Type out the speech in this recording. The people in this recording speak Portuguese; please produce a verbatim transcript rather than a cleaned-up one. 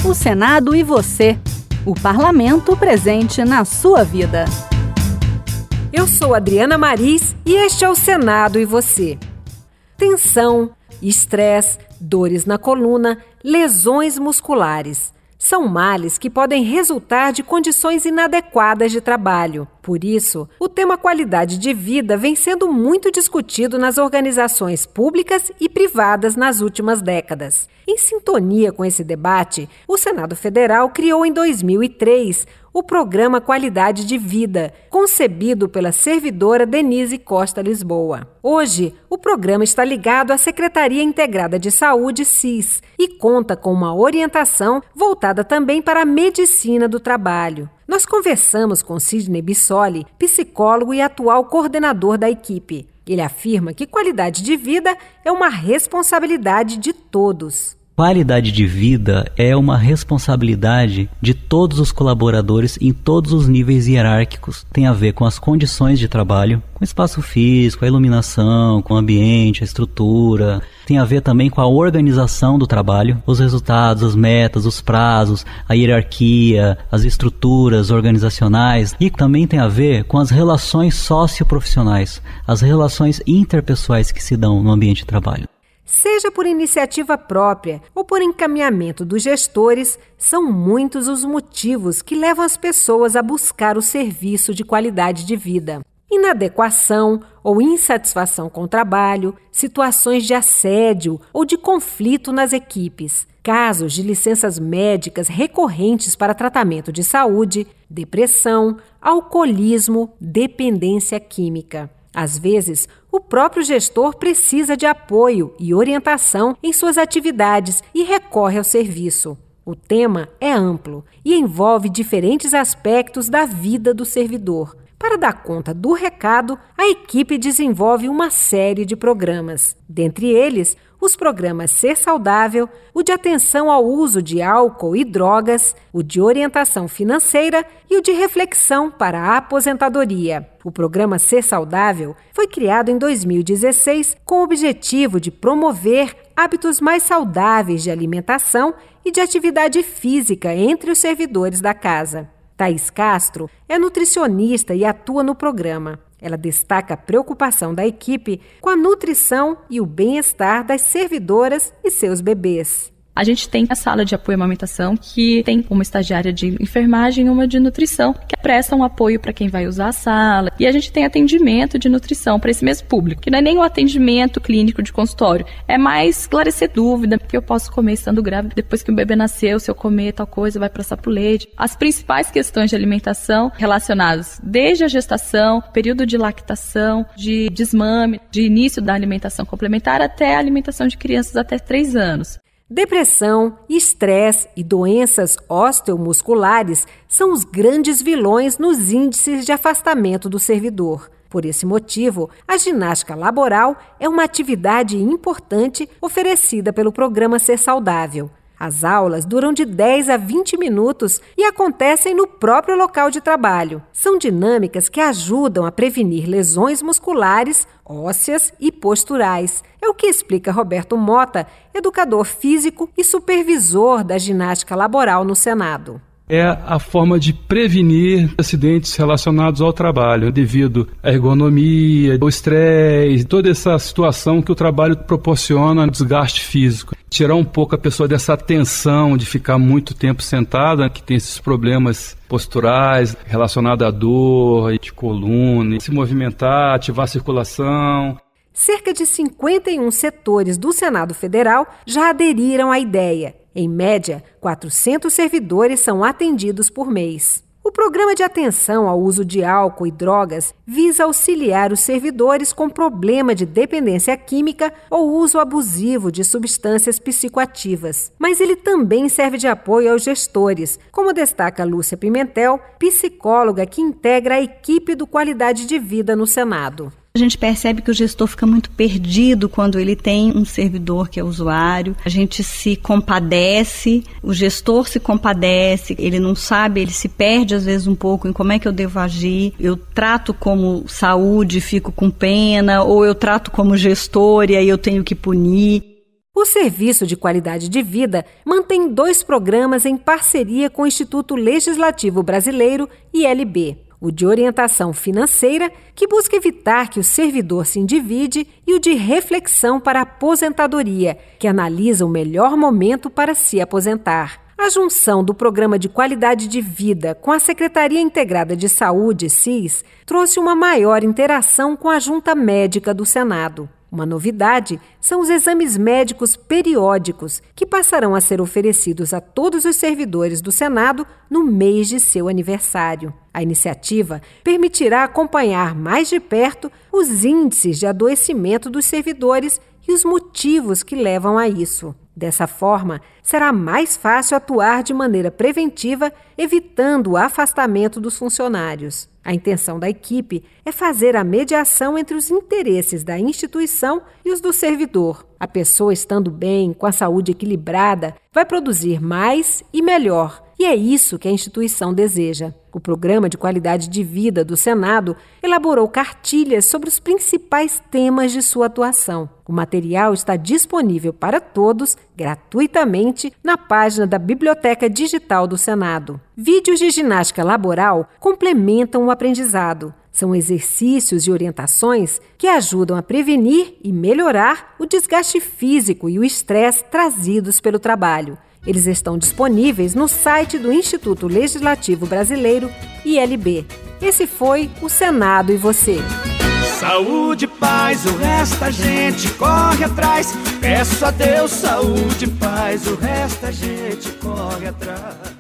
O Senado e você. O parlamento presente na sua vida. Eu sou Adriana Maris e este é o Senado e você. Tensão, estresse, dores na coluna, lesões musculares. São males que podem resultar de condições inadequadas de trabalho. Por isso, o tema qualidade de vida vem sendo muito discutido nas organizações públicas e privadas nas últimas décadas. Em sintonia com esse debate, o Senado Federal criou em dois mil e três o Programa Qualidade de Vida, concebido pela servidora Denise Costa Lisboa. Hoje, o programa está ligado à Secretaria Integrada de Saúde, S I S, e conta com uma orientação voltada também para a medicina do trabalho. Nós conversamos com Sidney Bissoli, psicólogo e atual coordenador da equipe. Ele afirma que qualidade de vida é uma responsabilidade de todos. Qualidade de vida é uma responsabilidade de todos os colaboradores em todos os níveis hierárquicos. Tem a ver com as condições de trabalho, com o espaço físico, a iluminação, com o ambiente, a estrutura. Tem a ver também com a organização do trabalho, os resultados, as metas, os prazos, a hierarquia, as estruturas organizacionais. E também tem a ver com as relações socioprofissionais, as relações interpessoais que se dão no ambiente de trabalho. Seja por iniciativa própria ou por encaminhamento dos gestores, são muitos os motivos que levam as pessoas a buscar o serviço de qualidade de vida. Inadequação ou insatisfação com o trabalho, situações de assédio ou de conflito nas equipes, casos de licenças médicas recorrentes para tratamento de saúde, depressão, alcoolismo, dependência química. Às vezes, o próprio gestor precisa de apoio e orientação em suas atividades e recorre ao serviço. O tema é amplo e envolve diferentes aspectos da vida do servidor. Para dar conta do recado, a equipe desenvolve uma série de programas. Dentre eles, os programas Ser Saudável, o de atenção ao uso de álcool e drogas, o de orientação financeira e o de reflexão para a aposentadoria. O programa Ser Saudável foi criado em dois mil e dezesseis com o objetivo de promover hábitos mais saudáveis de alimentação e de atividade física entre os servidores da casa. Thaís Castro é nutricionista e atua no programa. Ela destaca a preocupação da equipe com a nutrição e o bem-estar das servidoras e seus bebês. A gente tem a sala de apoio à amamentação, que tem uma estagiária de enfermagem e uma de nutrição, que prestam apoio para quem vai usar a sala. E a gente tem atendimento de nutrição para esse mesmo público, que não é nem o atendimento clínico de consultório, é mais esclarecer dúvida, que eu posso comer estando grávida, depois que o bebê nasceu, se eu comer tal coisa, vai passar pro leite. As principais questões de alimentação relacionadas desde a gestação, período de lactação, de desmame, de início da alimentação complementar até a alimentação de crianças até três anos. Depressão, estresse e doenças osteomusculares são os grandes vilões nos índices de afastamento do servidor. Por esse motivo, a ginástica laboral é uma atividade importante oferecida pelo programa Ser Saudável. As aulas duram de dez a vinte minutos e acontecem no próprio local de trabalho. São dinâmicas que ajudam a prevenir lesões musculares, ósseas e posturais. É o que explica Roberto Mota, educador físico e supervisor da ginástica laboral no Senado. É a forma de prevenir acidentes relacionados ao trabalho, devido à ergonomia, ao estresse, toda essa situação que o trabalho proporciona, desgaste físico. Tirar um pouco a pessoa dessa tensão de ficar muito tempo sentada, que tem esses problemas posturais relacionados à dor, de coluna, se movimentar, ativar a circulação. Cerca de cinquenta e um setores do Senado Federal já aderiram à ideia. Em média, quatrocentos servidores são atendidos por mês. O programa de atenção ao uso de álcool e drogas visa auxiliar os servidores com problema de dependência química ou uso abusivo de substâncias psicoativas. Mas ele também serve de apoio aos gestores, como destaca Lúcia Pimentel, psicóloga que integra a equipe do Qualidade de Vida no Senado. A gente percebe que o gestor fica muito perdido quando ele tem um servidor que é usuário. A gente se compadece, o gestor se compadece, ele não sabe, ele se perde às vezes um pouco em como é que eu devo agir. Eu trato como saúde, fico com pena, ou eu trato como gestor e aí eu tenho que punir. O Serviço de Qualidade de Vida mantém dois programas em parceria com o Instituto Legislativo Brasileiro, I L B. O de orientação financeira, que busca evitar que o servidor se endivide, e o de reflexão para a aposentadoria, que analisa o melhor momento para se aposentar. A junção do Programa de Qualidade de Vida com a Secretaria Integrada de Saúde, S I S, trouxe uma maior interação com a Junta Médica do Senado. Uma novidade são os exames médicos periódicos, que passarão a ser oferecidos a todos os servidores do Senado no mês de seu aniversário. A iniciativa permitirá acompanhar mais de perto os índices de adoecimento dos servidores e os motivos que levam a isso. Dessa forma, será mais fácil atuar de maneira preventiva, evitando o afastamento dos funcionários. A intenção da equipe é fazer a mediação entre os interesses da instituição e os do servidor. A pessoa, estando bem, com a saúde equilibrada, vai produzir mais e melhor. E é isso que a instituição deseja. O Programa de Qualidade de Vida do Senado elaborou cartilhas sobre os principais temas de sua atuação. O material está disponível para todos, gratuitamente, na página da Biblioteca Digital do Senado. Vídeos de ginástica laboral complementam o aprendizado. São exercícios e orientações que ajudam a prevenir e melhorar o desgaste físico e o estresse trazidos pelo trabalho. Eles estão disponíveis no site do Instituto Legislativo Brasileiro, I L B. Esse foi o Senado e Você. Saúde, paz, o resto a gente corre atrás. Peço a Deus saúde, paz, o resto a gente corre atrás.